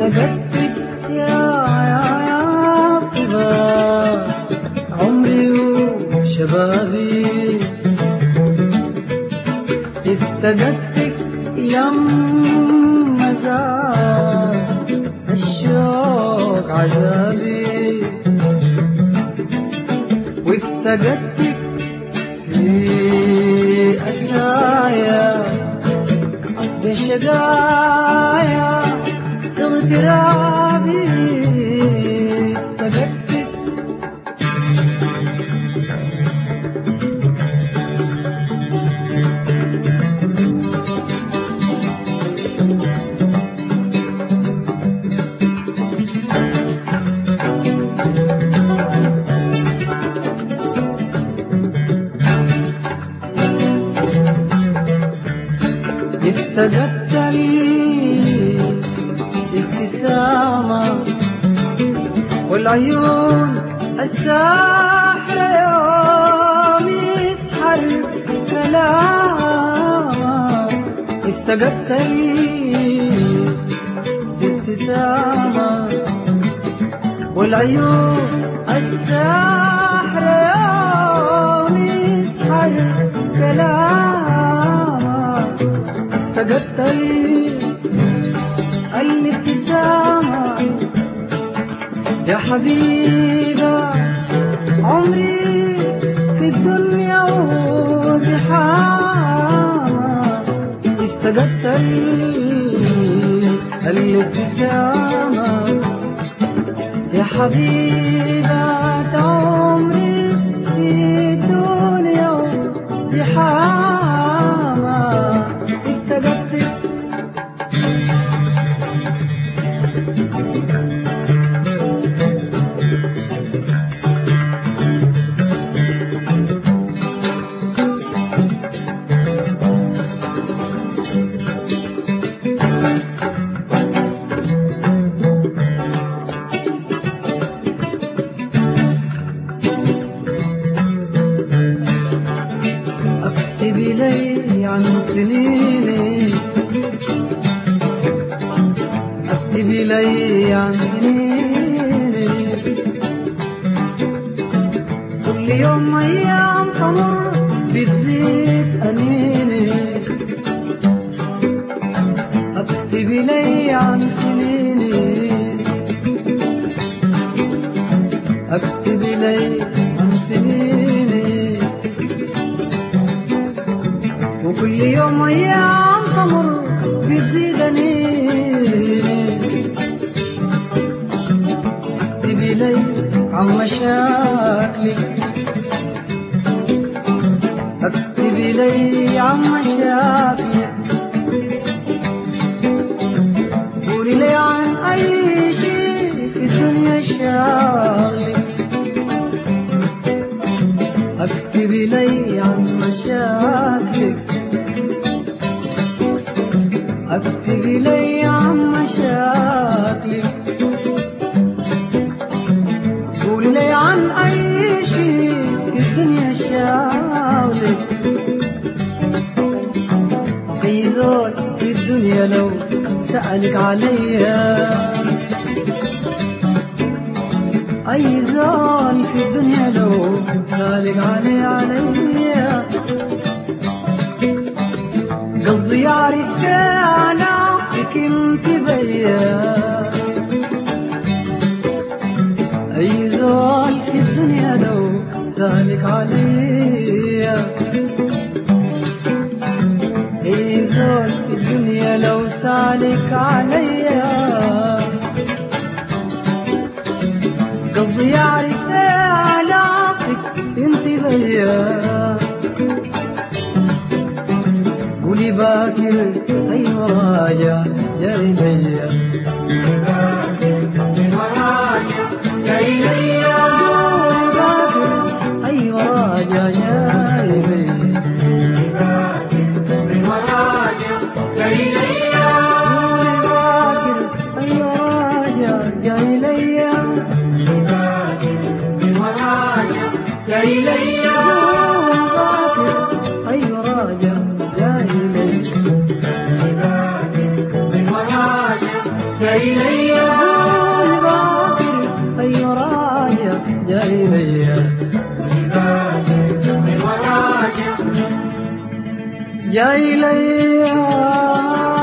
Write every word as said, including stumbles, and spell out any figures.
افتقدتك يا يا يا صبا عمري وشبابي، افتقدتك لما زاد الشوق عذابي، وافتقدتك في أسايا بشقايا اغترابي، افتقدتك افتقدت الابتسامة والعيون الساحرة يوم يسحر كلامك، افتقدت الابتسامة والعيون الساحرة يوم يسحر كلامك، افتقدت الابتسامة يا حبيبة عمري في الدنيا وزحامة، افتقدت الابتسامة يا حبيبة عمري في الدنيا وزحامة، افتقدتك اكتبي لي عن سنيني، اكتبي لي عن سنيني، كل يوم ايام تمر بتزيد انيني، اكتبي لي عن سنيني، اكتبي لي عن سنيني، وكل يوم ايام تمر بتزيد انيني، اكتبي لي عن مشاكلك، اكتبي لي عن مشاكلك، قولي لي عن اي شيء في الدنيا شاغلك، اكتبي لي عن مشاكلك، اكتبي لي عن مشاكلك، قولي لي عن اي شيء في الدنيا شاغلك، اي زول في الدنيا لو سألك عليا، اي زول في الدنيا لو سألك علي عليا، قلبي يعرف انا فيك انت بيا، اي زول في الدنيا لو سألك عليا، اي زول في الدنيا لو سألك عليا، قلبي يعرف علاقتك انت بيا، قولي باكر ايوه راجع جاي ليا، جاي ليا، ايوه راجع جاي ليا، جاي ليا، ايوه راجع جاي ليا، جاي ليا، ايوه راجع جاي ليا، يا إلي يا إلي